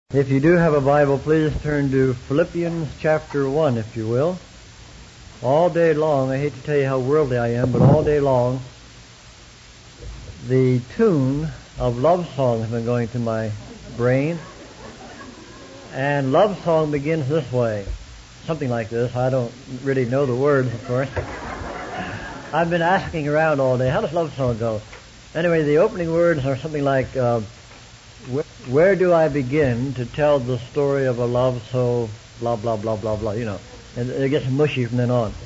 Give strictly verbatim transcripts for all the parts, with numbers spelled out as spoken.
If you do have a Bible, please turn to Philippians chapter one, if you will. All day long, I hate to tell you how worldly I am, but all day long, the tune of love song has been going through my brain. And love song begins this way, something like this. I don't really know the words, of course. I've been asking around all day, how does love song go? Anyway, the opening words are something like, uh, where, where do I begin to tell the story of a love so blah, blah, blah, blah, blah, you know. And it gets mushy from then on.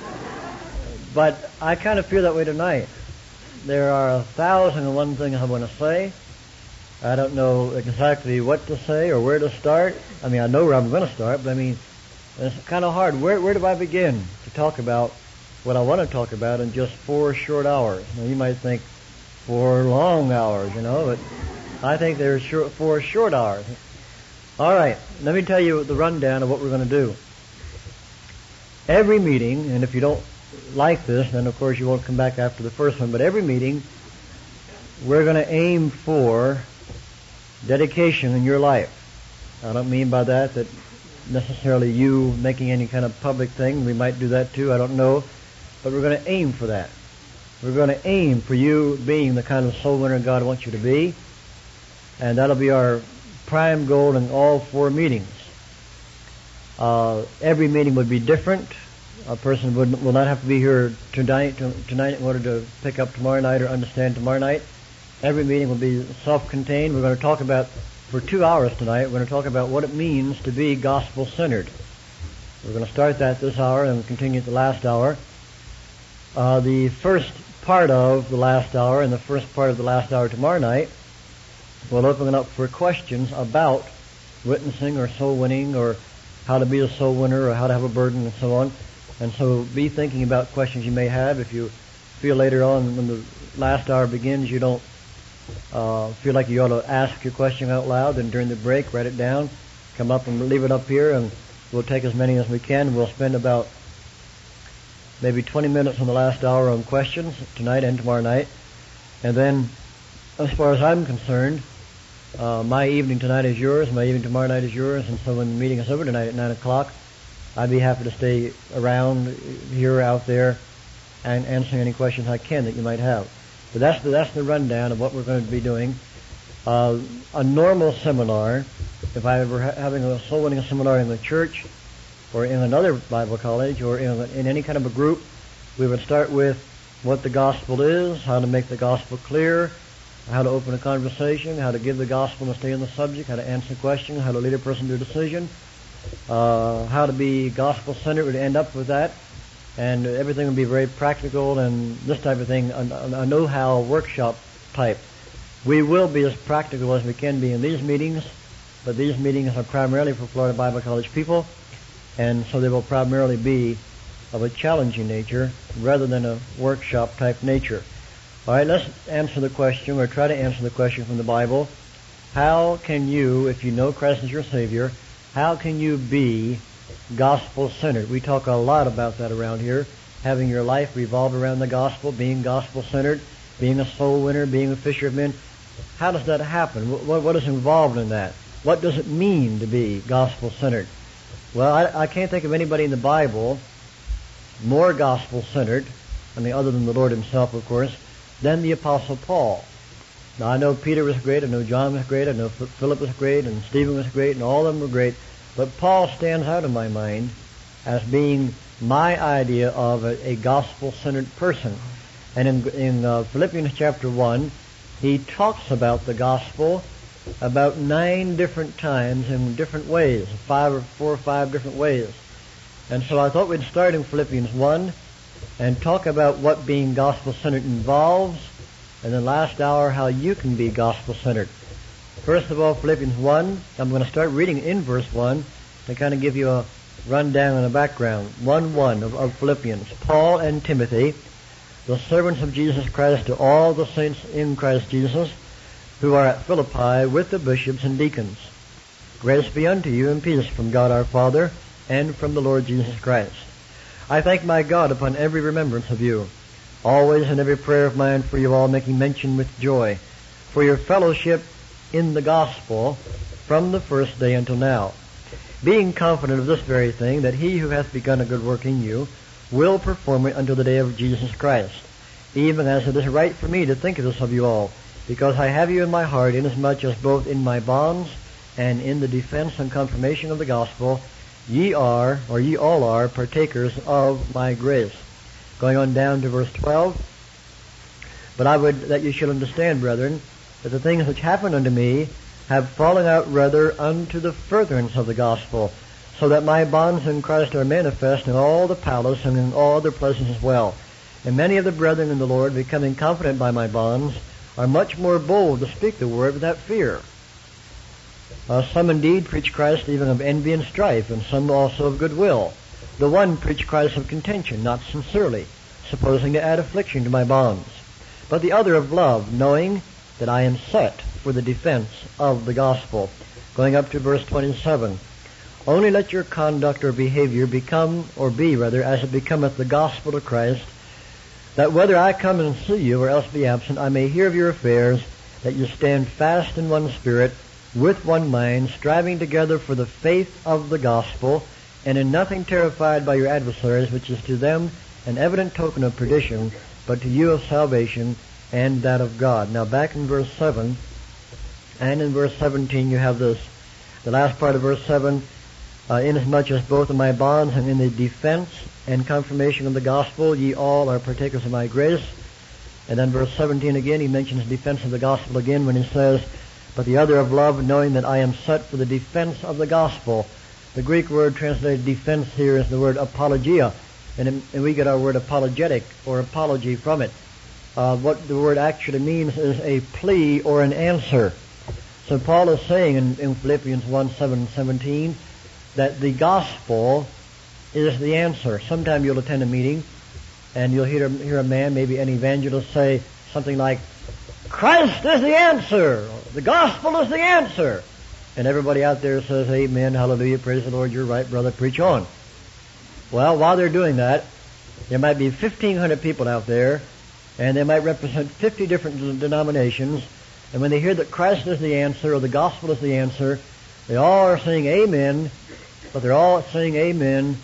But I kind of feel that way tonight. There are a thousand and one things I want to say. I don't know exactly what to say or where to start. I mean, I know where I'm going to start, but I mean, it's kind of hard. Where, where do I begin to talk about what I want to talk about in just four short hours? Now, you might think four long hours, you know, but I think there's short, four short hours. All right, let me tell you the rundown of what we're going to do. Every meeting, and if you don't like this, then of course you won't come back after the first one, but every meeting, we're going to aim for dedication in your life. I don't mean by that that necessarily you making any kind of public thing. We might do that too, I don't know. But we're going to aim for that. We're going to aim for you being the kind of soul winner God wants you to be. And that'll be our prime goal in all four meetings. Uh, every meeting would be different. A person would, will not have to be here tonight, to, tonight in order to pick up tomorrow night or understand tomorrow night. Every meeting will be self-contained. We're going to talk about, for two hours tonight, we're going to talk about what it means to be gospel-centered. We're going to start that this hour and continue at the last hour. Uh, the first part of the last hour and the first part of the last hour tomorrow night, we'll open it up for questions about witnessing or soul winning or how to be a soul winner or how to have a burden and so on. And so be thinking about questions you may have. If you feel later on when the last hour begins you don't uh, feel like you ought to ask your question out loud, then during the break write it down, come up and leave it up here, and we'll take as many as we can. We'll spend about maybe twenty minutes on the last hour on questions tonight and tomorrow night. And then, as far as I'm concerned, uh, my evening tonight is yours, my evening tomorrow night is yours, and so when the meeting is over tonight at nine o'clock, I'd be happy to stay around here, out there, and answer any questions I can that you might have. But that's the, that's the rundown of what we're going to be doing. Uh, a normal seminar, if I were ha- having a soul winning seminar in the church, or in another Bible college, or in, in any kind of a group, we would start with what the gospel is, how to make the gospel clear, how to open a conversation, how to give the gospel and stay on the subject, how to answer questions, how to lead a person to a decision, uh, how to be gospel-centered. We'd end up with that, and everything would be very practical and this type of thing, a, a know-how workshop type. We will be as practical as we can be in these meetings, but these meetings are primarily for Florida Bible College people, and so they will primarily be of a challenging nature rather than a workshop type nature. All right, let's answer the question, or try to answer the question from the Bible. How can you, if you know Christ as your Savior, how can you be gospel-centered? We talk a lot about that around here, having your life revolve around the gospel, being gospel-centered, being a soul winner, being a fisher of men. How does that happen? What, what is involved in that? What does it mean to be gospel-centered? Well, I, I can't think of anybody in the Bible more gospel-centered, I mean, other than the Lord himself, of course, than the Apostle Paul. Now, I know Peter was great, I know John was great, I know Philip was great, and Stephen was great, and all of them were great, but Paul stands out in my mind as being my idea of a, a gospel-centered person. And in, in uh, Philippians chapter one, he talks about the gospel about nine different times in different ways, five or four or five different ways. And so I thought we'd start in Philippians one and talk about what being gospel-centered involves, and then last hour how you can be gospel-centered. First of all, Philippians one, I'm going to start reading in verse one to kind of give you a rundown and a background. one one of, of Philippians. Paul and Timothy, the servants of Jesus Christ, to all the saints in Christ Jesus who are at Philippi with the bishops and deacons. Grace be unto you and peace from God our Father and from the Lord Jesus Christ. I thank my God upon every remembrance of you, always in every prayer of mine for you all, making mention with joy for your fellowship in the gospel from the first day until now, being confident of this very thing, that he who hath begun a good work in you will perform it until the day of Jesus Christ, even as it is right for me to think of this of you all, because I have you in my heart, inasmuch as both in my bonds and in the defense and confirmation of the gospel, ye are, or ye all are, partakers of my grace. Going on down to verse twelve, but I would that you should understand, brethren, that the things which happened unto me have fallen out rather unto the furtherance of the gospel, so that my bonds in Christ are manifest in all the palace and in all other places as well. And many of the brethren in the Lord, becoming confident by my bonds, are much more bold to speak the word without fear. Uh, some indeed preach Christ even of envy and strife, and some also of goodwill. The one preach Christ of contention, not sincerely, supposing to add affliction to my bonds. But the other of love, knowing that I am set for the defense of the gospel. Going up to verse twenty-seven. Only let your conduct or behavior become, or be rather, as it becometh the gospel of Christ, that whether I come and see you or else be absent, I may hear of your affairs, that you stand fast in one spirit, with one mind, striving together for the faith of the gospel, and in nothing terrified by your adversaries, which is to them an evident token of perdition, but to you of salvation, and that of God. Now back in verse seven, and in verse seventeen you have this, the last part of verse seven, uh, inasmuch as both in my bonds and in the defense and confirmation of the gospel, ye all are partakers of my grace. And then verse seventeen again, he mentions defense of the gospel again when he says, but the other of love, knowing that I am set for the defense of the gospel. The Greek word translated defense here is the word apologia, and, and we get our word apologetic or apology from it. Uh, what the word actually means is a plea or an answer. So Paul is saying in, in Philippians one, seven and seventeen that the gospel is the answer. Sometime you'll attend a meeting and you'll hear, hear a man, maybe an evangelist, say something like, Christ is the answer. The gospel is the answer. And everybody out there says, amen, hallelujah, praise the Lord, you're right, brother, preach on. Well, while they're doing that, there might be fifteen hundred people out there, and they might represent fifty different denominations, and when they hear that Christ is the answer, or the gospel is the answer, they all are saying amen, but they're all saying amen,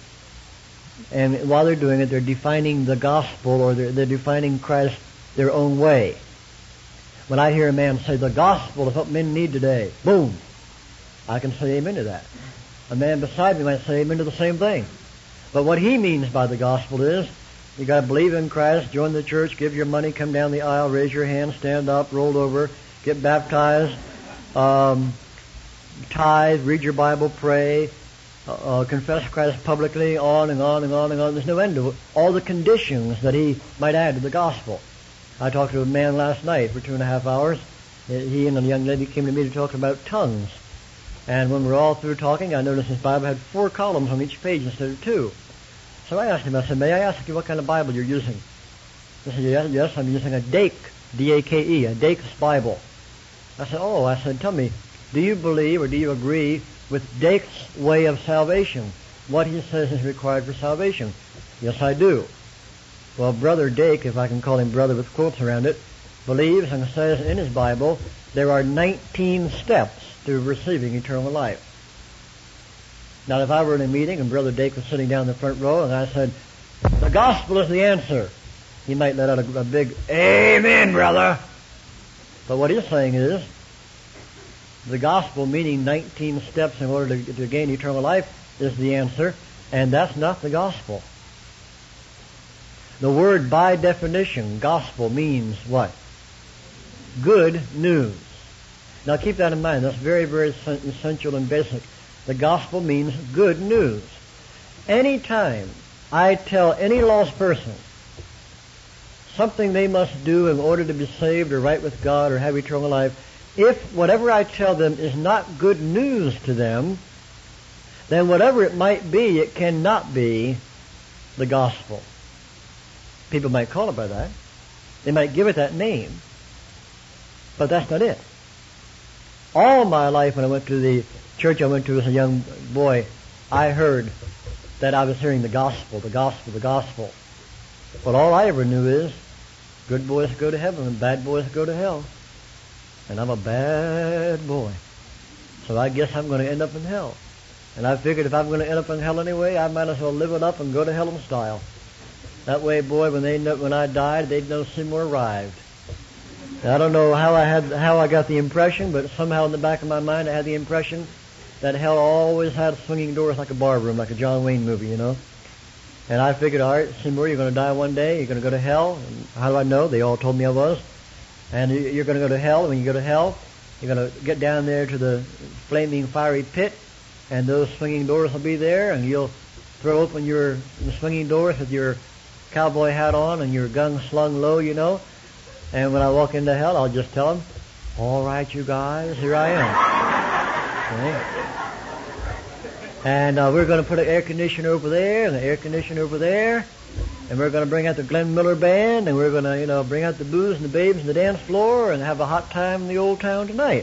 and while they're doing it, they're defining the gospel, or they're, they're defining Christ their own way. When I hear a man say, the gospel is what men need today, boom, I can say amen to that. A man beside me might say amen to the same thing. But what he means by the gospel is, you got to believe in Christ, join the church, give your money, come down the aisle, raise your hand, stand up, roll over, get baptized, um, tithe, read your Bible, pray, uh, confess Christ publicly, on and on and on and on. There's no end to it. All the conditions that he might add to the gospel. I talked to a man last night for two and a half hours. He and a young lady came to me to talk about tongues. And when we were all through talking, I noticed his Bible had four columns on each page instead of two. So I asked him, I said, may I ask you what kind of Bible you're using? He said, yes, yes, I'm using a Dake, D A K E, a Dake's Bible. I said, oh, I said, tell me, do you believe or do you agree with Dake's way of salvation? What he says is required for salvation? Yes, I do. Well, Brother Dake, if I can call him brother with quotes around it, believes and says in his Bible there are nineteen steps to receiving eternal life. Now, if I were in a meeting and Brother Dake was sitting down in the front row and I said, the gospel is the answer, he might let out a, a big, amen, brother. But what he's saying is, the gospel, meaning nineteen steps in order to, to gain eternal life, is the answer, and that's not the gospel. The word, by definition, gospel, means what? Good news. Now keep that in mind. That's very, very essential and basic. The gospel means good news. Anytime I tell any lost person something they must do in order to be saved or right with God or have eternal life, if whatever I tell them is not good news to them, then whatever it might be, it cannot be the gospel. People might call it by that. They might give it that name. But that's not it. All my life when I went to the church I went to as a young boy, I heard that I was hearing the gospel, the gospel, the gospel. But all I ever knew is good boys go to heaven and bad boys go to hell. And I'm a bad boy. So I guess I'm going to end up in hell. And I figured if I'm going to end up in hell anyway, I might as well live it up and go to hell in style. That way, boy, when they know, when I died, they'd know Seymour arrived. Now, I don't know how I had how I got the impression, but somehow in the back of my mind I had the impression that hell always had swinging doors like a bar room, like a John Wayne movie, you know. And I figured, all right, Seymour, you're going to die one day. You're going to go to hell. And how do I know? They all told me I was. And you're going to go to hell. And when you go to hell, you're going to get down there to the flaming, fiery pit, and those swinging doors will be there, and you'll throw open your the swinging doors with your cowboy hat on and your gun slung low, you know. And when I walk into hell, I'll just tell them, all right, you guys, here I am. Okay? And uh, we're going to put an air conditioner over there and an air conditioner over there. And we're going to bring out the Glenn Miller Band, and we're going to, you know, bring out the booze and the babes and the dance floor and have a hot time in the old town tonight.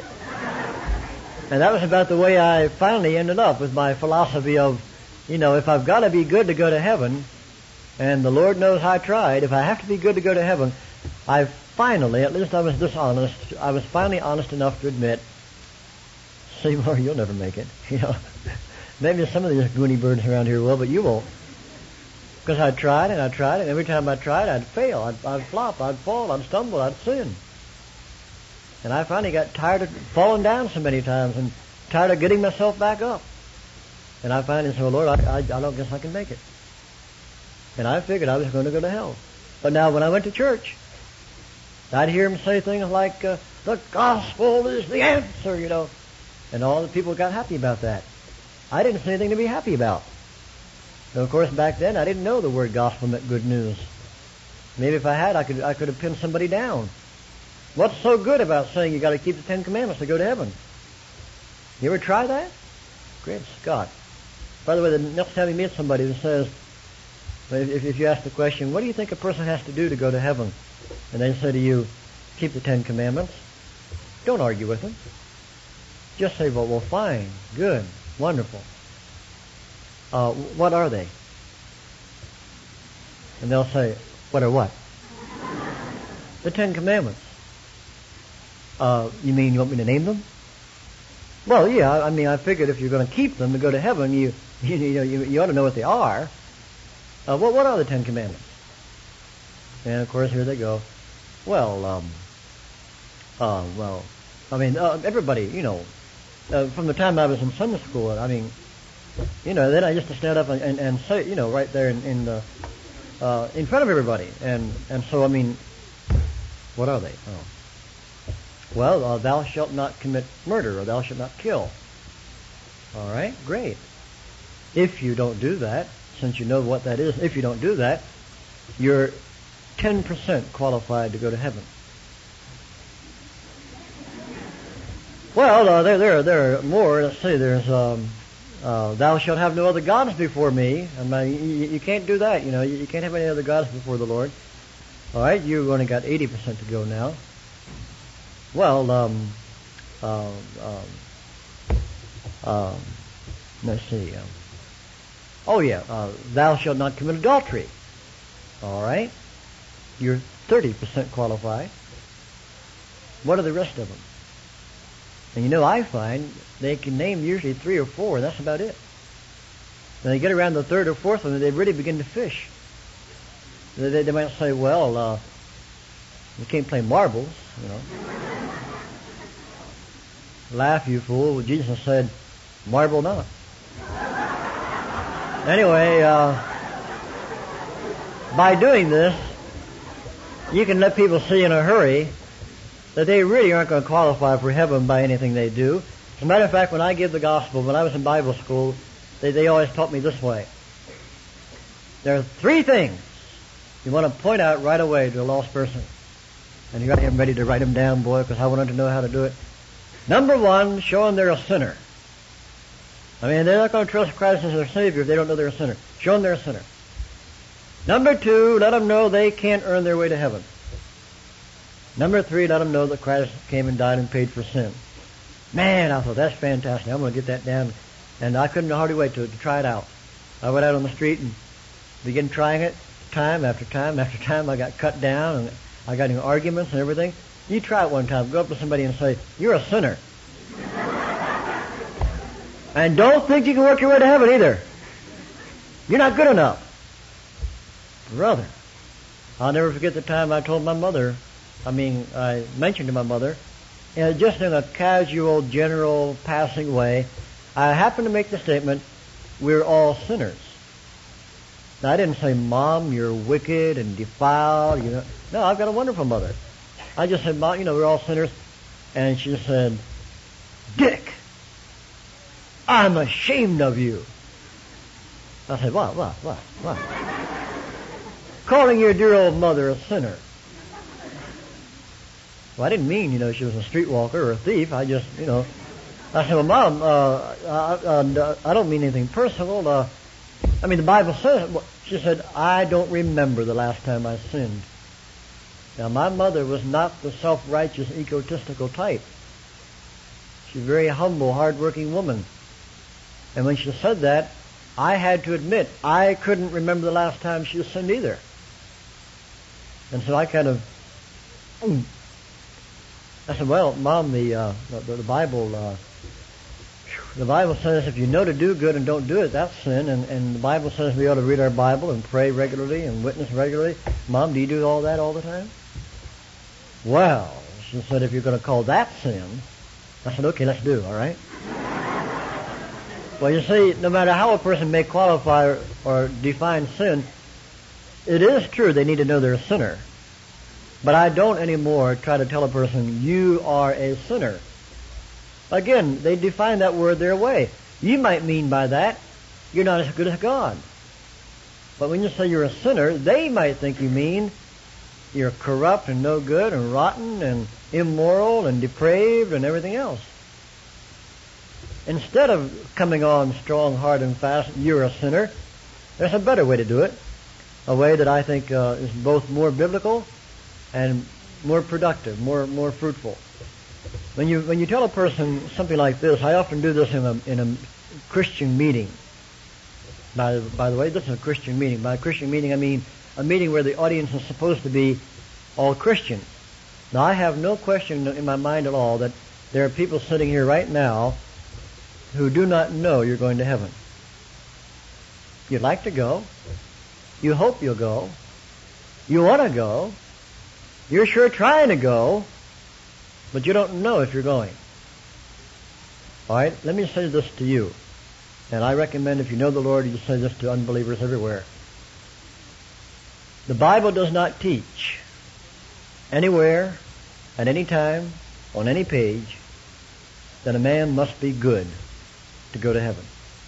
And that was about the way I finally ended up with my philosophy of, you know, if I've got to be good to go to heaven, and the Lord knows I tried, if I have to be good to go to heaven, I finally, at least I was dishonest, I was finally honest enough to admit, Seymour, you'll never make it. You know, maybe some of these goony birds around here will, but you won't. Because I tried and I tried, and every time I tried, I'd fail, I'd, I'd flop, I'd fall, I'd stumble, I'd sin. And I finally got tired of falling down so many times and tired of getting myself back up. And I finally said, well, Lord, I, I, I don't guess I can make it. And I figured I was going to go to hell. But now when I went to church, I'd hear him say things like, uh, the gospel is the answer, you know. And all the people got happy about that. I didn't see anything to be happy about. So, of course, back then, I didn't know the word gospel meant good news. Maybe if I had, I could I could have pinned somebody down. What's so good about saying you got to keep the Ten Commandments to go to heaven? You ever try that? Great Scott. By the way, the next time you meet somebody that says, if, if you ask the question, what do you think a person has to do to go to heaven? And they say to you, keep the Ten Commandments. Don't argue with them. Just say, well, well, fine, good, wonderful. Uh, what are they? And they'll say, what are what? The Ten Commandments. Uh, you mean you want me to name them? Well, yeah, I mean, I figured if you're going to keep them to go to heaven, you you you, know, you, you ought to know what they are. Uh, what, what are the Ten Commandments? And, of course, here they go. Well, um, uh, well, I mean, uh, everybody, you know, uh, from the time I was in Sunday school, I mean, you know, then I used to stand up and, and, and say, you know, right there in in, the, uh, in front of everybody. And, and so, I mean, what are they? Oh. Well, uh, thou shalt not commit murder, or thou shalt not kill. All right, great. If you don't do that, since you know what that is, if you don't do that, you're ten percent qualified to go to heaven. Well, uh, there, there, there are more. Let's see. There's, um, uh, thou shalt have no other gods before me. I mean, you, you can't do that. You know, you, you can't have any other gods before the Lord. All right, you've only got eighty percent to go now. Well, um, uh, um, um, let's see. Um, oh yeah, uh, thou shalt not commit adultery. All right, you're thirty percent qualified. What are the rest of them? And you know, I find they can name usually three or four. That's about it. When they get around the third or fourth one, they really begin to fish. They, they, they might say, well, uh, you can't play marbles, you know. Laugh, you fool. Jesus said, marble not. Anyway, uh, by doing this, you can let people see in a hurry that they really aren't going to qualify for heaven by anything they do. As a matter of fact, when I give the gospel, when I was in Bible school, they, they always taught me this way. There are three things you want to point out right away to a lost person. And here I am ready to write them down, boy, because I wanted to know how to do it. Number one, show them they're a sinner. I mean, they're not going to trust Christ as their Savior if they don't know they're a sinner. Show them they're a sinner. Number two, let them know they can't earn their way to heaven. Number three, let them know that Christ came and died and paid for sin. Man, I thought, that's fantastic. I'm going to get that down. And I couldn't hardly wait to, to try it out. I went out on the street and began trying it time after time after time. I got cut down and I got into arguments and everything. You try it one time. Go up to somebody and say, you're a sinner. And don't think you can work your way to heaven either. You're not good enough. Brother, I'll never forget the time I told my mother, I mean, I mentioned to my mother, and just in a casual, general, passing way, I happened to make the statement, we're all sinners. Now, I didn't say, Mom, you're wicked and defiled. You know. No, I've got a wonderful mother. I just said, Mom, you know, we're all sinners. And she said, Dick, I'm ashamed of you. I said, what, what, what, what? Calling your dear old mother a sinner. Well, I didn't mean, you know, she was a streetwalker or a thief. I just, you know, I said, well, Mom, uh, uh, uh, I don't mean anything personal. Uh, I mean, the Bible says, she said, I don't remember the last time I sinned. Now, my mother was not the self-righteous, egotistical type. She's a very humble, hard-working woman. And when she said that, I had to admit, I couldn't remember the last time she sinned either. And so I kind of, I said, well, Mom, the, uh, the, the Bible, uh, the Bible says if you know to do good and don't do it, that's sin. And, and the Bible says we ought to read our Bible and pray regularly and witness regularly. Mom, do you do all that all the time? Well, she said, if you're going to call that sin, I said, okay, let's do, all right? Well, you see, no matter how a person may qualify or, or define sin, it is true they need to know they're a sinner. But I don't anymore try to tell a person, you are a sinner. Again, they define that word their way. You might mean by that, you're not as good as God. But when you say you're a sinner, they might think you mean you're corrupt and no good and rotten and immoral and depraved and everything else. Instead of coming on strong, hard, and fast, you're a sinner, there's a better way to do it. A way that I think uh, is both more biblical and more productive, more more fruitful. When you when you tell a person something like this, I often do this in a in a Christian meeting. By by the way, this is a Christian meeting. By Christian meeting, I mean a meeting where the audience is supposed to be all Christian. Now, I have no question in my mind at all that there are people sitting here right now who do not know you're going to heaven. You'd like to go. You hope you'll go. You want to go. You're sure trying to go, but you don't know if you're going. All right, let me say this to you, and I recommend if you know the Lord, you say this to unbelievers everywhere. The Bible does not teach anywhere, at any time, on any page, that a man must be good to go to heaven.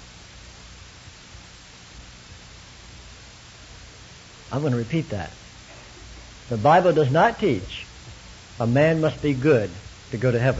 I'm going to repeat that. The Bible does not teach a man must be good to go to heaven.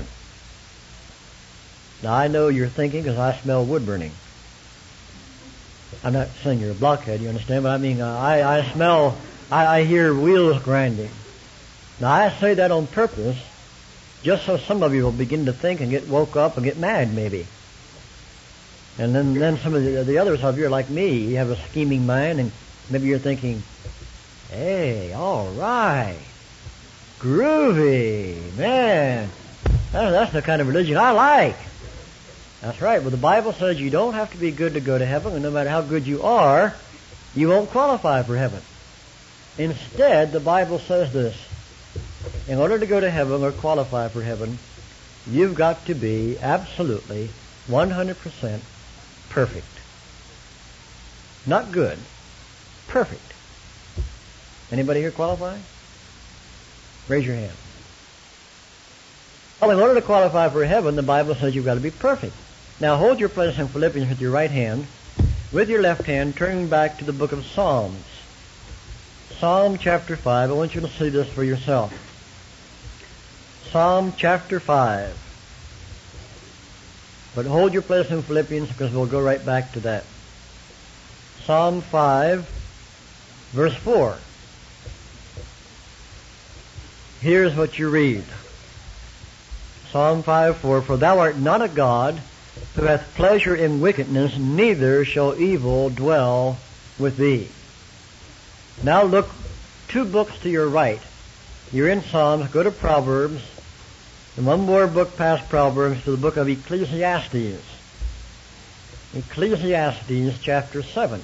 Now, I know you're thinking, because I smell wood burning. I'm not saying you're a blockhead, you understand, but I mean, uh, I, I smell, I, I hear wheels grinding. Now, I say that on purpose, just so some of you will begin to think and get woke up and get mad, maybe. And then, then some of the, the others of you are like me. You have a scheming mind, and maybe you're thinking, hey, all right, groovy, man. That, that's the kind of religion I like. That's right. Well, the Bible says you don't have to be good to go to heaven, and no matter how good you are, you won't qualify for heaven. Instead, the Bible says this. In order to go to heaven or qualify for heaven, you've got to be absolutely one hundred percent perfect. Not good. Perfect. Anybody here qualify? Raise your hand. Well, in order to qualify for heaven, the Bible says you've got to be perfect. Now, hold your place in Philippians with your right hand. With your left hand, turning back to the book of Psalms. Psalm chapter five. I want you to see this for yourself. Psalm chapter five. But hold your place in Philippians, because we'll go right back to that. Psalm five, verse four. Here's what you read. Psalm five, four. For thou art not a God who hath pleasure in wickedness, neither shall evil dwell with thee. Now look two books to your right. You're in Psalms. Go to Proverbs. And one more book past Proverbs to the book of Ecclesiastes. Ecclesiastes chapter seven.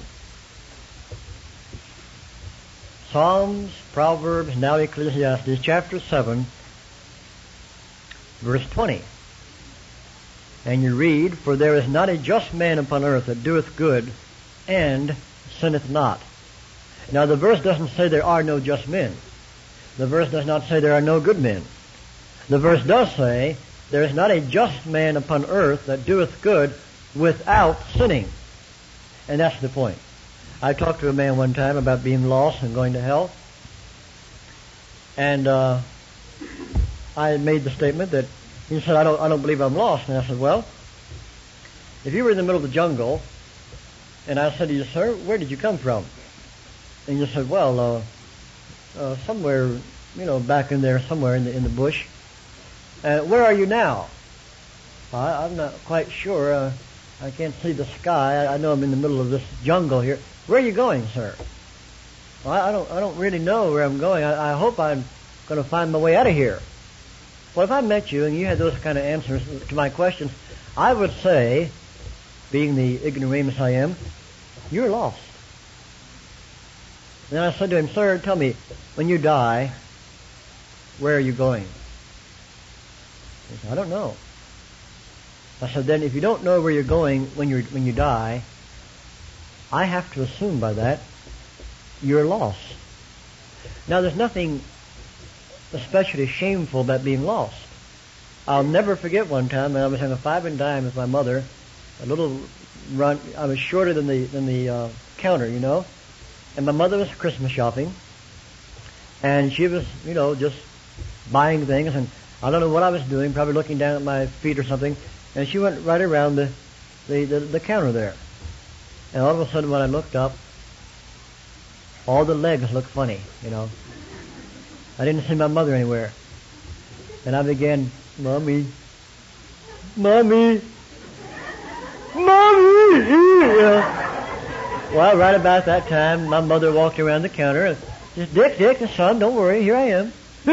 Psalms, Proverbs, now Ecclesiastes chapter seven, verse twenty. And you read, "For there is not a just man upon earth that doeth good, and sinneth not." Now the verse doesn't say there are no just men. The verse does not say there are no good men. The verse does say, there is not a just man upon earth that doeth good without sinning. And that's the point. I talked to a man one time about being lost and going to hell. And uh, I made the statement that he said, I don't, I don't believe I'm lost. And I said, well, if you were in the middle of the jungle, and I said to you, sir, where did you come from? And you said, well, uh, uh, somewhere, you know, back in there, somewhere in the in the bush. Uh, where are you now? I, I'm not quite sure. Uh, I can't see the sky. I, I know I'm in the middle of this jungle here. Where are you going, sir? Well, I, I don't. I don't really know where I'm going. I, I hope I'm going to find my way out of here. Well, if I met you and you had those kind of answers to my questions, I would say, being the ignoramus I am, you're lost. Then I said to him, sir, tell me, when you die, where are you going? He said, I don't know. I said, then if you don't know where you're going when you when you die, I have to assume by that you're lost. Now, there's nothing especially shameful about being lost. I'll never forget one time when I was having a five and dime with my mother, a little run. I was shorter than the than the uh, counter, you know, and my mother was Christmas shopping, and she was, you know, just buying things, and I don't know what I was doing, probably looking down at my feet or something, and she went right around the the, the, the counter there, and all of a sudden when I looked up, all the legs looked funny, you know. I didn't see my mother anywhere. And I began, Mommy, Mommy, Mommy. You know. Well, right about that time, my mother walked around the counter and said, Dick, Dick, son, don't worry, here I am.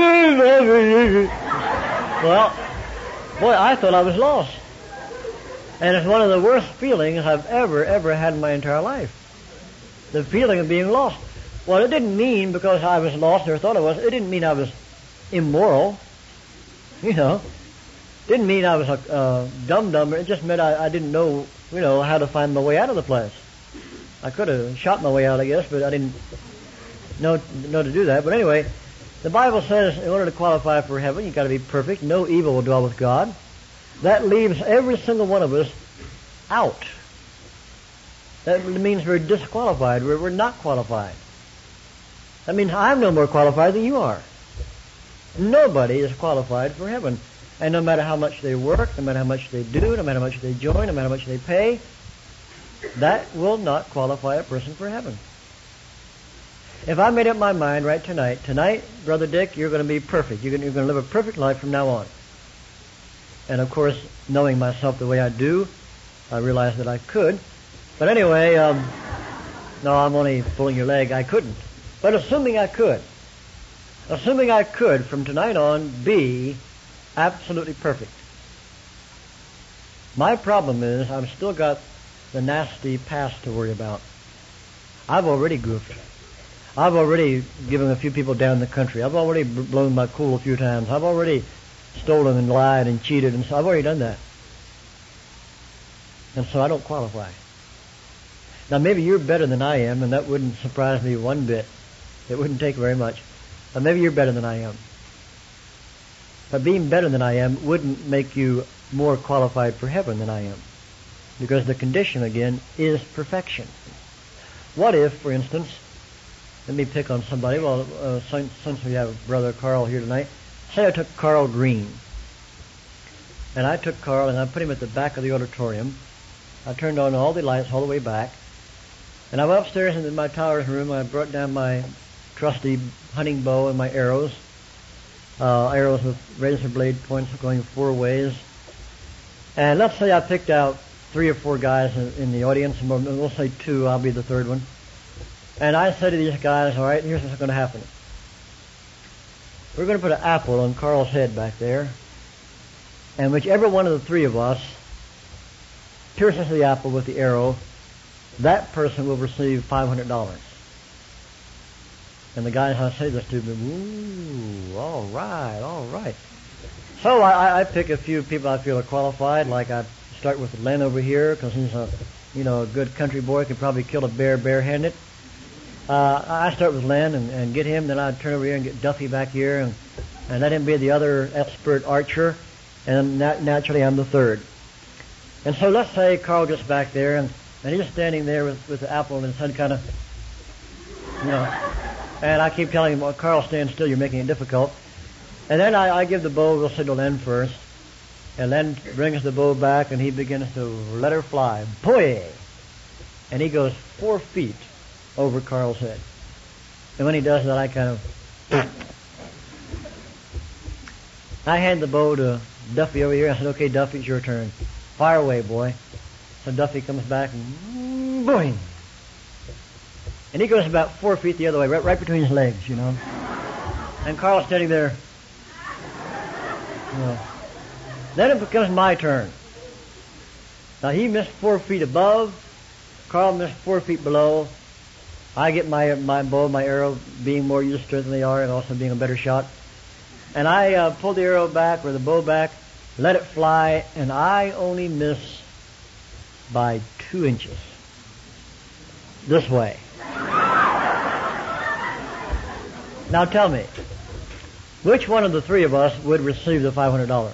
Well, boy, I thought I was lost. And it's one of the worst feelings I've ever, ever had in my entire life. The feeling of being lost. Well, it didn't mean because I was lost or thought I was, it didn't mean I was immoral, you know. It didn't mean I was a uh, dum-dum. It just meant I, I didn't know, you know, how to find my way out of the place. I could have shot my way out, I guess, but I didn't know, know to do that. But anyway, the Bible says in order to qualify for heaven, you've got to be perfect. No evil will dwell with God. That leaves every single one of us out. That means we're disqualified. We're, we're not qualified. That means I'm no more qualified than you are. Nobody is qualified for heaven. And no matter how much they work, no matter how much they do, no matter how much they join, no matter how much they pay, that will not qualify a person for heaven. If I made up my mind right tonight, tonight, Brother Dick, you're going to be perfect. You're going, you're going to live a perfect life from now on. And of course, knowing myself the way I do, I realized that I could. But anyway, um, no, I'm only pulling your leg. I couldn't. But assuming I could, assuming I could from tonight on be absolutely perfect, my problem is I've still got the nasty past to worry about. I've already goofed. I've already given a few people down the country. I've already blown my cool a few times. I've already stolen and lied and cheated, and so I've already done that. And so I don't qualify. Now maybe you're better than I am, and that wouldn't surprise me one bit. It wouldn't take very much. But maybe you're better than I am. But being better than I am wouldn't make you more qualified for heaven than I am. Because the condition, again, is perfection. What if, for instance, let me pick on somebody. Well, uh, since, since we have Brother Carl here tonight, say I took Carl Green. And I took Carl and I put him at the back of the auditorium. I turned on all the lights all the way back. And I went upstairs into my tower's room. I brought down my trusty hunting bow and my arrows. Uh, arrows with razor blade points going four ways. And let's say I picked out three or four guys in, in the audience, and we'll, we'll say two, I'll be the third one. And I said to these guys, all right, here's what's going to happen. We're going to put an apple on Carl's head back there, and whichever one of the three of us pierces the apple with the arrow, that person will receive five hundred dollars. And the guys I say this to, ooh, all right, all right. So I, I pick a few people I feel are qualified, like I start with Len over here, because he's a, you know, a good country boy, can probably kill a bear barehanded. Uh, I start with Len and, and get him, then I turn over here and get Duffy back here, and, and let him be the other expert archer, and nat- naturally I'm the third. And so let's say Carl gets back there, and, and he's standing there with, with the apple in his hand, kind of, you know, and I keep telling him, well, Carl, stand still, you're making it difficult. And then I, I give the bow, we'll say to Len first, and Len brings the bow back, and he begins to let her fly. Boy! And he goes four feet over Carl's head. And when he does that, I kind of... I hand the bow to Duffy over here. I said, okay, Duffy, it's your turn. Fire away, boy. So Duffy comes back and boing. And he goes about four feet the other way, right, right between his legs, you know. And Carl's standing there. You know. Then it becomes my turn. Now he missed four feet above. Carl missed four feet below. I get my my bow, my arrow, being more used to it than they are, and also being a better shot. And I uh, pull the arrow back, or the bow back, let it fly, and I only miss by two inches. This way. Now tell me, which one of the three of us would receive the five hundred dollars?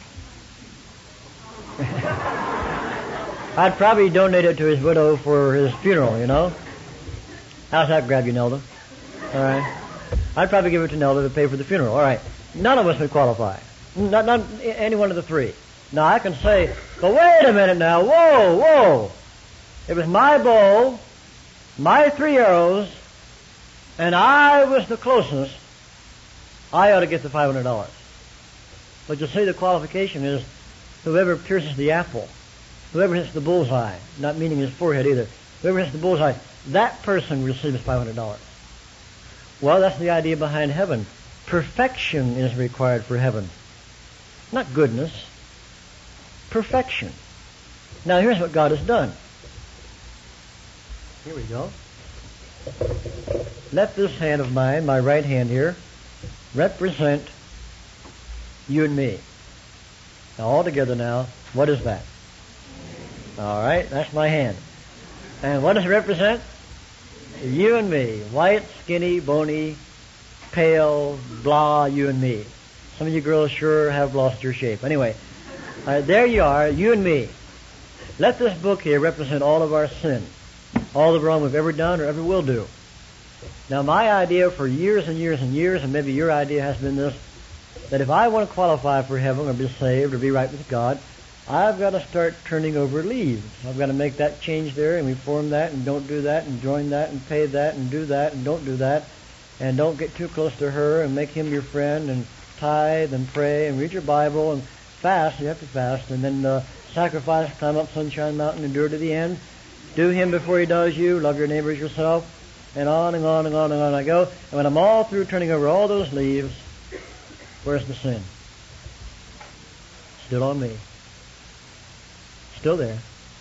I'd probably donate it to his widow for his funeral, you know. How's that grab you, Nelda? All right. I'd probably give it to Nelda to pay for the funeral. All right. None of us would qualify. Not, not any one of the three. Now, I can say, but wait a minute now. Whoa, whoa. It was my bow, my three arrows, and I was the closest. I ought to get the five hundred dollars. But you see, the qualification is whoever pierces the apple, whoever hits the bullseye, not meaning his forehead either, whoever hits the bullseye, that person receives five hundred dollars. Well, that's the idea behind heaven. Perfection is required for heaven. Not goodness. Perfection. Now, here's what God has done. Here we go. Let this hand of mine, my right hand here, represent you and me. Now, all together now, what is that? All right, that's my hand. And what does it represent? You and me. White, skinny, bony, pale, blah, you and me. Some of you girls sure have lost your shape. Anyway, uh, there you are, you and me. Let this book here represent all of our sin, all the wrong we've ever done or ever will do. Now, my idea for years and years and years, and maybe your idea has been this, that if I want to qualify for heaven or be saved or be right with God, I've got to start turning over leaves. I've got to make that change there and reform that and don't do that and join that and pay that and do that and don't do that and don't get too close to her and make him your friend and tithe and pray and read your Bible and fast. You have to fast and then uh, sacrifice, climb up Sunshine Mountain, endure to the end. Do him before he does you. Love your neighbors yourself. And on and on and on and on I go. And when I'm all through turning over all those leaves, where's the sin? Still on me. Still there.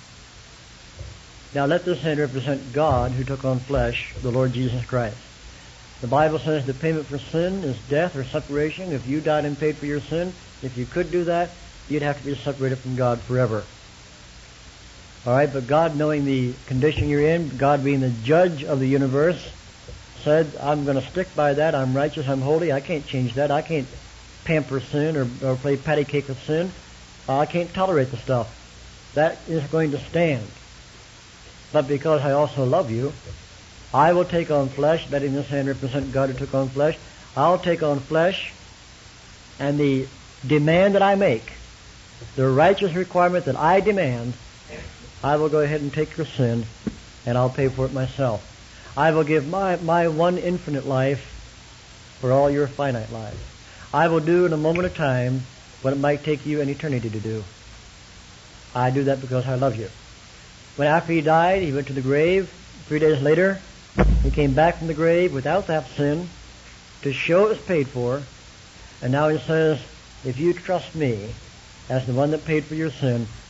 Now let this hand represent God who took on flesh, the Lord Jesus Christ. The Bible says the payment for sin is death or separation. If you died and paid for your sin, if you could do that, you'd have to be separated from God forever. All right, but God, knowing the condition you're in, God being the judge of the universe, said, I'm going to stick by that. I'm righteous. I'm holy. I can't change that. I can't pamper sin or, or play patty cake with sin. Uh, I can't tolerate the stuff. That is going to stand. But because I also love you, I will take on flesh, letting this hand represent God who took on flesh. I'll take on flesh, and the demand that I make, the righteous requirement that I demand, I will go ahead and take your sin, and I'll pay for it myself. I will give my, my one infinite life for all your finite life. I will do in a moment of time what it might take you an eternity to do. I do that because I love you. When after he died, he went to the grave. Three days later, he came back from the grave without that sin to show it was paid for. And now he says, if you trust me as the one that paid for your sin,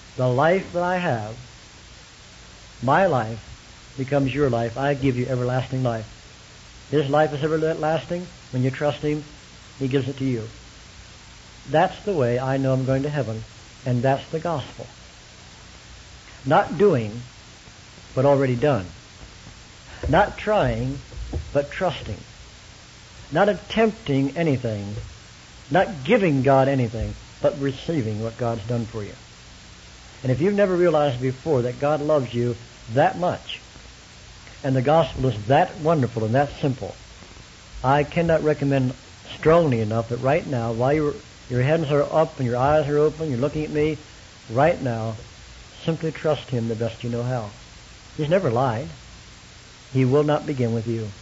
the life that I have, my life, becomes your life. I give you everlasting life. His life is everlasting. When you trust Him, He gives it to you. That's the way I know I'm going to heaven, and that's the gospel. Not doing, but already done. Not trying, but trusting. Not attempting anything. Not giving God anything, but receiving what God's done for you. And if you've never realized before that God loves you that much, and the gospel is that wonderful and that simple, I cannot recommend strongly enough that right now, while your your hands are up and your eyes are open, you're looking at me, right now, simply trust Him the best you know how. He's never lied. He will not begin with you.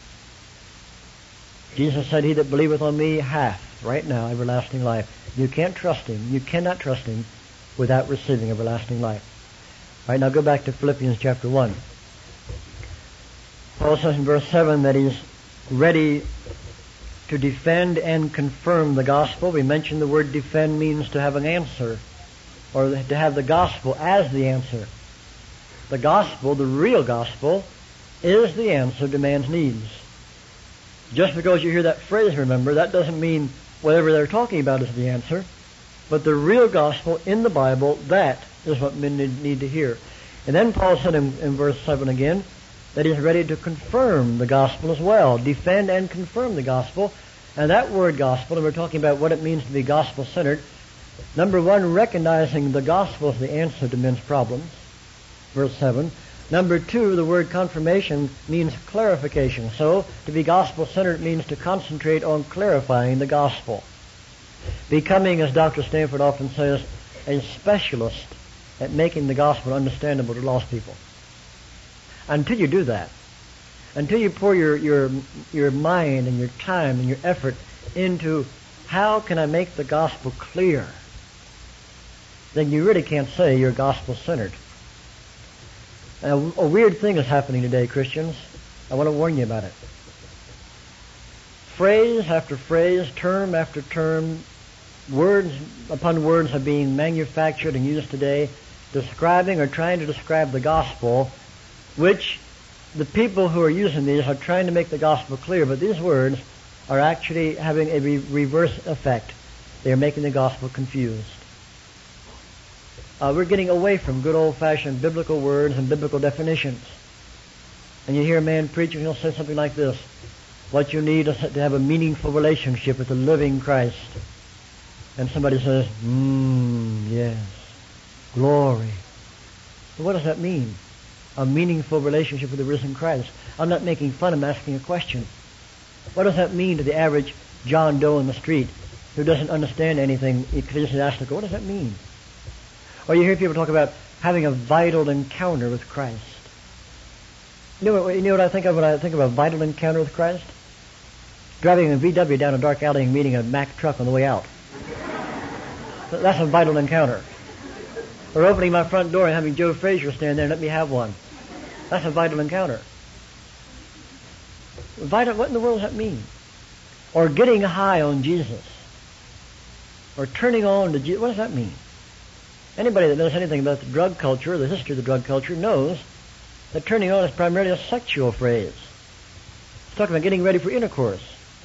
Jesus said, "He that believeth on me hath," right now, everlasting life. You can't trust Him. You cannot trust Him without receiving everlasting life. All right, now go back to Philippians chapter one. Paul says in verse seven that he's ready to defend and confirm the gospel. We mentioned the word defend means to have an answer, or to have the gospel as the answer. The gospel, the real gospel, is the answer to man's needs. Just because you hear that phrase, remember, that doesn't mean whatever they're talking about is the answer. But the real gospel in the Bible, that is what men need to hear. And then Paul said in, in verse seven again, that he's ready to confirm the gospel as well. Defend and confirm the gospel. And that word gospel, and we're talking about what it means to be gospel-centered. Number one, recognizing the gospel as the answer to men's problems. Verse seven. Number two, the word confirmation means clarification. So, to be gospel-centered means to concentrate on clarifying the gospel. Becoming, as Doctor Stanford often says, a specialist at making the gospel understandable to lost people. Until you do that, until you pour your, your, your mind and your time and your effort into how can I make the gospel clear, then you really can't say you're gospel-centered. Now, a weird thing is happening today, Christians. I want to warn you about it. Phrase after phrase, term after term, words upon words are being manufactured and used today, describing or trying to describe the gospel, which the people who are using these are trying to make the gospel clear, but these words are actually having a re- reverse effect. They are making the gospel confused. Uh, we're getting away from good old-fashioned biblical words and biblical definitions. And you hear a man preach and he'll say something like this: what you need is to have a meaningful relationship with the living Christ. And somebody says, mmm, yes, glory. But what does that mean? A meaningful relationship with the risen Christ. I'm not making fun, I'm asking a question. What does that mean to the average John Doe in the street who doesn't understand anything? He just asks, what does that mean? Or you hear people talk about having a vital encounter with Christ. You know what, you know what I think of when I think of a vital encounter with Christ? Driving a V W down a dark alley and meeting a Mack truck on the way out. That's a vital encounter. Or opening my front door and having Joe Frazier stand there and let me have one. That's a vital encounter. Vital, what in the world does that mean? Or getting high on Jesus. Or turning on to Jesus. What does that mean? Anybody that knows anything about the drug culture, or the history of the drug culture, knows that turning on is primarily a sexual phrase. It's talking about getting ready for intercourse.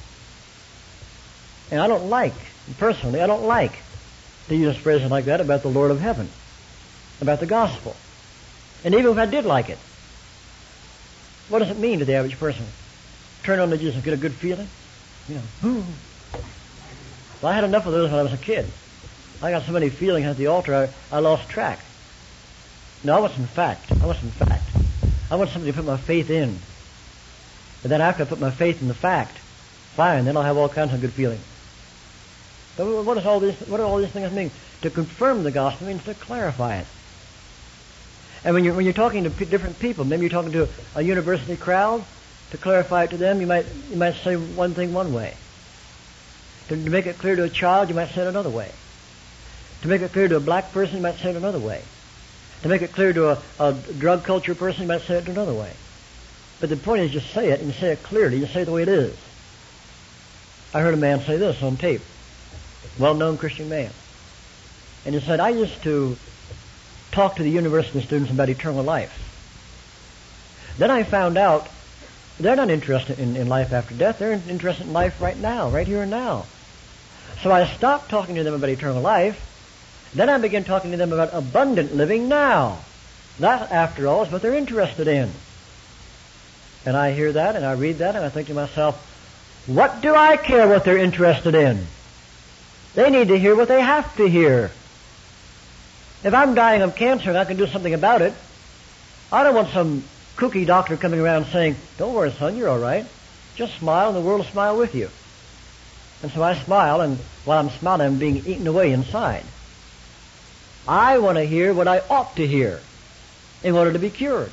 And I don't like, personally, I don't like to use phrases like that about the Lord of Heaven, about the gospel. And even if I did like it, what does it mean to the average person? Turn on to Jesus, get a good feeling? You know, whoo. Well, I had enough of those when I was a kid. I got so many feelings at the altar, I, I lost track. No, I want some fact. I want some fact. I want something to put my faith in. And then after I put my faith in the fact, fine, then I'll have all kinds of good feelings. So what does all this, what do all these things mean? To confirm the gospel means to clarify it. And when you're, when you're talking to p- different people, maybe you're talking to a university crowd, to clarify it to them, you might, you might say one thing one way. To, to make it clear to a child, you might say it another way. To make it clear to a black person, you might say it another way. To make it clear to a, a drug culture person, you might say it another way. But the point is, just say it, and you say it clearly. You say it the way it is. I heard a man say this on tape. Well-known Christian man. And he said, I used to talk to the university students about eternal life. Then I found out they're not interested in, in life after death. They're interested in life right now, right here and now. So I stopped talking to them about eternal life. Then I began talking to them about abundant living now. That, after all, is what they're interested in. And I hear that, and I read that, and I think to myself, what do I care what they're interested in? They need to hear what they have to hear. If I'm dying of cancer and I can do something about it, I don't want some kooky doctor coming around saying, don't worry, son, you're all right. Just smile, and the world will smile with you. And so I smile, and while I'm smiling, I'm being eaten away inside. I want to hear what I ought to hear in order to be cured.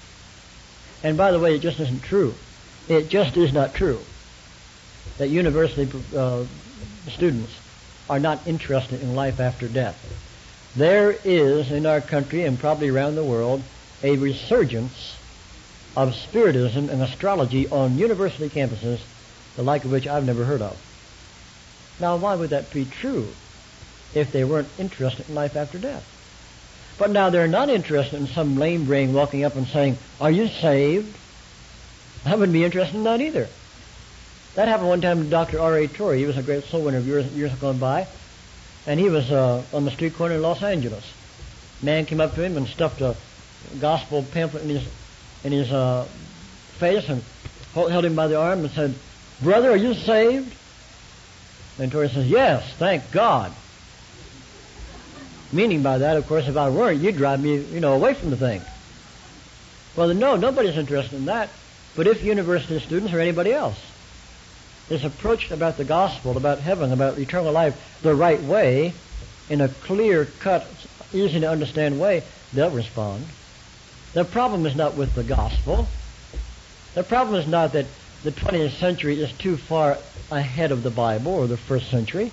And by the way, it just isn't true. It just is not true that university uh, students are not interested in life after death. There is in our country and probably around the world a resurgence of spiritism and astrology on university campuses, the like of which I've never heard of. Now, why would that be true if they weren't interested in life after death? But now they're not interested in some lame brain walking up and saying, are you saved? I wouldn't be interested in that either. That happened one time to Doctor R A Torrey. He was a great soul winner years, years gone by. And he was uh, on the street corner in Los Angeles. A man came up to him and stuffed a gospel pamphlet in his, in his uh, face and held him by the arm and said, brother, are you saved? And Torrey says, yes, thank God. Meaning by that, of course, if I weren't, you'd drive me, you know, away from the thing. Well, no, nobody's interested in that. But if university students or anybody else is approached about the gospel, about heaven, about eternal life the right way, in a clear-cut, easy-to-understand way, they'll respond. The problem is not with the gospel. The problem is not that the twentieth century is too far ahead of the Bible or the first century.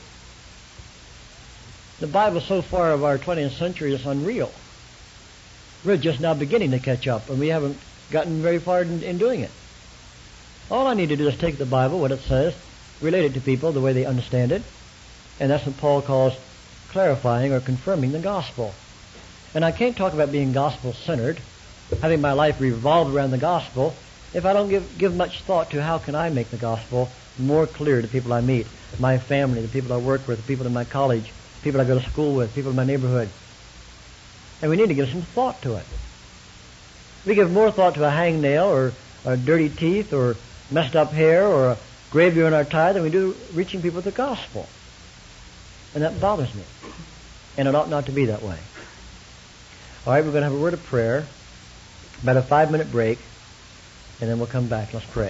The Bible so far of our twentieth century is unreal. We're just now beginning to catch up, and we haven't gotten very far in, in doing it. All I need to do is take the Bible, what it says, relate it to people the way they understand it, and that's what Paul calls clarifying or confirming the gospel. And I can't talk about being gospel-centered, having my life revolved around the gospel, if I don't give, give much thought to how can I make the gospel more clear to people I meet, my family, the people I work with, the people in my college, people I go to school with, people in my neighborhood. And we need to give some thought to it. We give more thought to a hangnail or, or dirty teeth or messed up hair or a graveyard in our tie than we do reaching people with the gospel. And that bothers me. And it ought not to be that way. All right, we're going to have a word of prayer, about a five-minute break, and then we'll come back. Let's pray.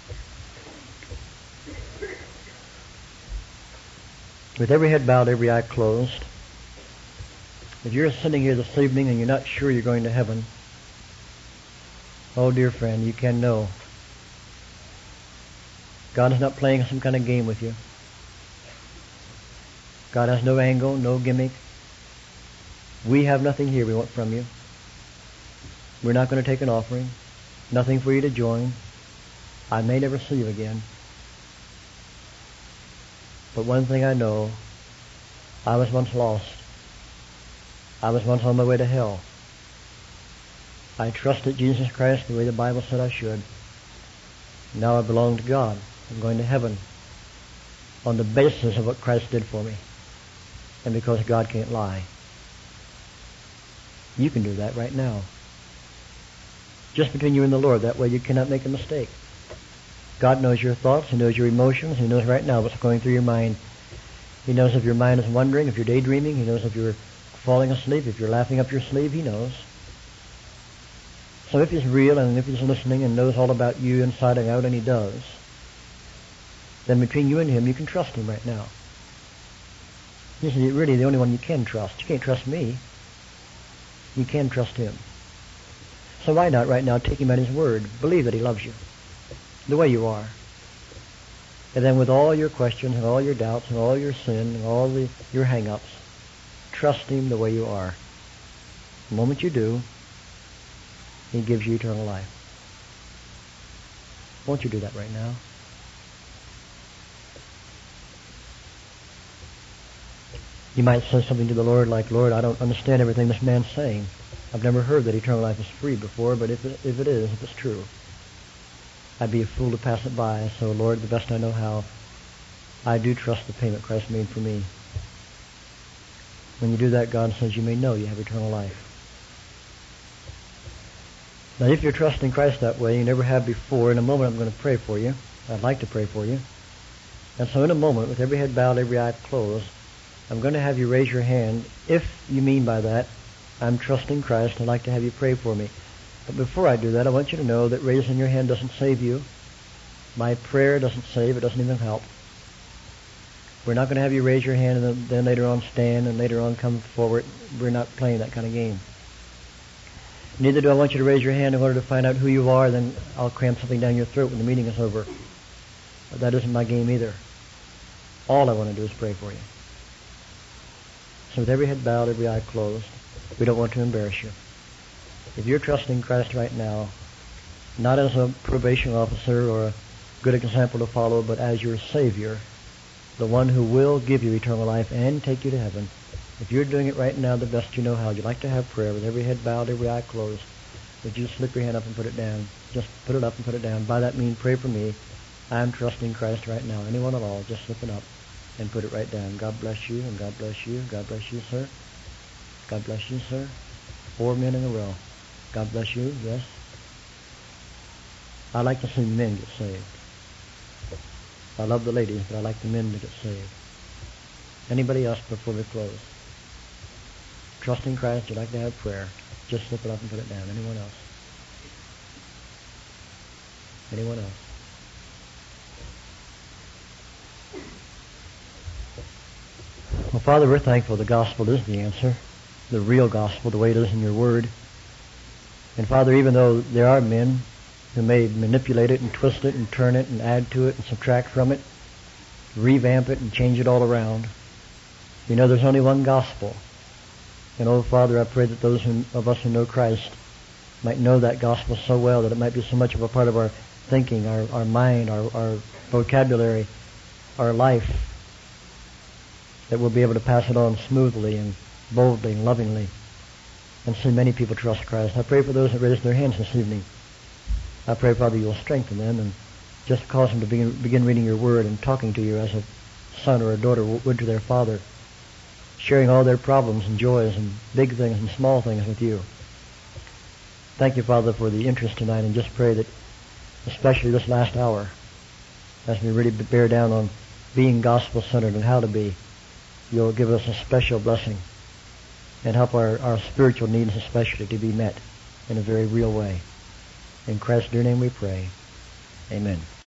With every head bowed, every eye closed, if you're sitting here this evening and you're not sure you're going to heaven, oh, dear friend, you can know God is not playing some kind of game with you. God has no angle, no gimmick. We have nothing here we want from you. We're not going to take an offering. Nothing for you to join. I may never see you again. But one thing I know, I was once lost. I was once on my way to hell. I trusted Jesus Christ the way the Bible said I should. Now I belong to God. I'm going to heaven on the basis of what Christ did for me. And because God can't lie. You can do that right now. Just between you and the Lord. That way you cannot make a mistake. God knows your thoughts. He knows your emotions. He knows right now what's going through your mind. He knows if your mind is wandering, if you're daydreaming. He knows if you're falling asleep, if you're laughing up your sleeve. He knows. So if He's real and if He's listening and knows all about you inside and out, and He does, then between you and Him, you can trust Him right now. This is really the only one you can trust. You can't trust me. You can trust Him. So why not right now take Him at His word? Believe that He loves you the way you are. And then with all your questions and all your doubts and all your sin and all the, your hang-ups, trust Him the way you are. The moment you do, He gives you eternal life. Won't you do that right now? You might say something to the Lord like, Lord, I don't understand everything this man's saying. I've never heard that eternal life is free before, but if it, if it is, if it's true, I'd be a fool to pass it by. So, Lord, the best I know how, I do trust the payment Christ made for me. When you do that, God says you may know you have eternal life. Now, if you're trusting Christ that way, you never have before, in a moment I'm going to pray for you. I'd like to pray for you. And so in a moment, with every head bowed, every eye closed, I'm going to have you raise your hand. If you mean by that, I'm trusting Christ, I'd like to have you pray for me. But before I do that, I want you to know that raising your hand doesn't save you. My prayer doesn't save, it doesn't even help. We're not going to have you raise your hand and then, then later on stand and later on come forward. We're not playing that kind of game. Neither do I want you to raise your hand in order to find out who you are, then I'll cram something down your throat when the meeting is over. But that isn't my game either. All I want to do is pray for you. So with every head bowed, every eye closed, we don't want to embarrass you. If you're trusting Christ right now, not as a probation officer or a good example to follow, but as your Savior, the one who will give you eternal life and take you to heaven, if you're doing it right now the best you know how, you'd like to have prayer with every head bowed, every eye closed, would you slip your hand up and put it down? Just put it up and put it down. By that mean, pray for me. I'm trusting Christ right now. Anyone at all, just slip it up and put it right down. God bless you, and God bless you. God bless you, sir. God bless you, sir. Four men in a row. God bless you, yes. I like to see men get saved. I love the ladies, but I like the men to get saved. Anybody else before we close? Trusting Christ, you'd like to have prayer. Just slip it up and put it down. Anyone else? Anyone else? Well, Father, we're thankful the gospel is the answer, the real gospel, the way it is in your word. And Father, even though there are men who may manipulate it and twist it and turn it and add to it and subtract from it, revamp it and change it all around, you know there's only one gospel. And, oh, Father, I pray that those who, of us who know Christ might know that gospel so well that it might be so much of a part of our thinking, our, our mind, our, our vocabulary, our life, that we'll be able to pass it on smoothly and boldly and lovingly and see many people trust Christ. I pray for those that raised their hands this evening. I pray, Father, you'll strengthen them and just cause them to begin, begin reading your word and talking to you as a son or a daughter would to their father, sharing all their problems and joys and big things and small things with you. Thank you, Father, for the interest tonight, and just pray that, especially this last hour, as we really bear down on being gospel-centered and how to be, you'll give us a special blessing and help our, our spiritual needs especially to be met in a very real way. In Christ's dear name we pray. Amen.